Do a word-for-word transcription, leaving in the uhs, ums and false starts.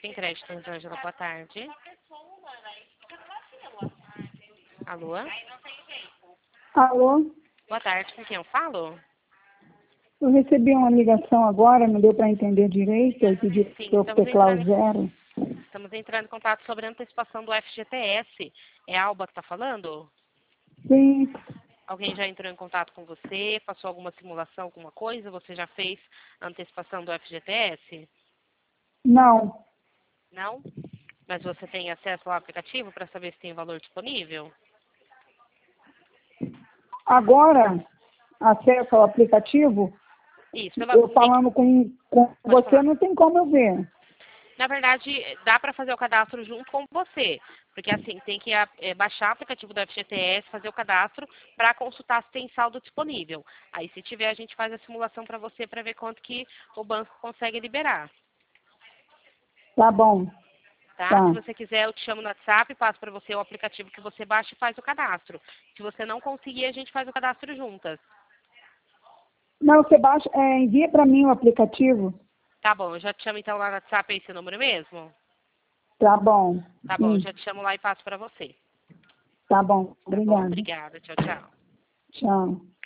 Sem crédito, Rosângela, boa tarde. Alô? Alô? Boa tarde, com quem eu falo? Eu recebi uma ligação agora, não deu para entender direito, eu pedi Sim, para eu estamos teclar entrando, o zero. estamos entrando em contato sobre a antecipação do F G T S. É a Alba que está falando? Sim, Alguém já entrou em contato com você? Passou alguma simulação, alguma coisa? Você já fez a antecipação do F G T S? não. Não? Mas você tem acesso ao aplicativo para saber se tem valor disponível? Agora, acesso ao aplicativo, Isso, pela, eu tem que, falando com, com pode você, falar. não tem como eu ver. Na verdade, dá para fazer o cadastro junto com você. Porque assim, tem que é, baixar o aplicativo do F G T S, fazer o cadastro para consultar se tem saldo disponível. Aí se tiver, a gente faz a simulação para você para ver quanto que o banco consegue liberar. Tá bom, Tá? Se tá. você quiser, eu te chamo no WhatsApp, passo para você o aplicativo que você baixa e faz o cadastro. Se você não conseguir, a gente faz o cadastro juntas. Não, você baixa, é, envia para mim o aplicativo. Tá bom, eu já te chamo então lá no WhatsApp esse número mesmo? Tá bom, Tá bom, eu sim, já te chamo lá e passo para você. tá bom, Tá bom? obrigada. Obrigada. Tchau, tchau. Tchau.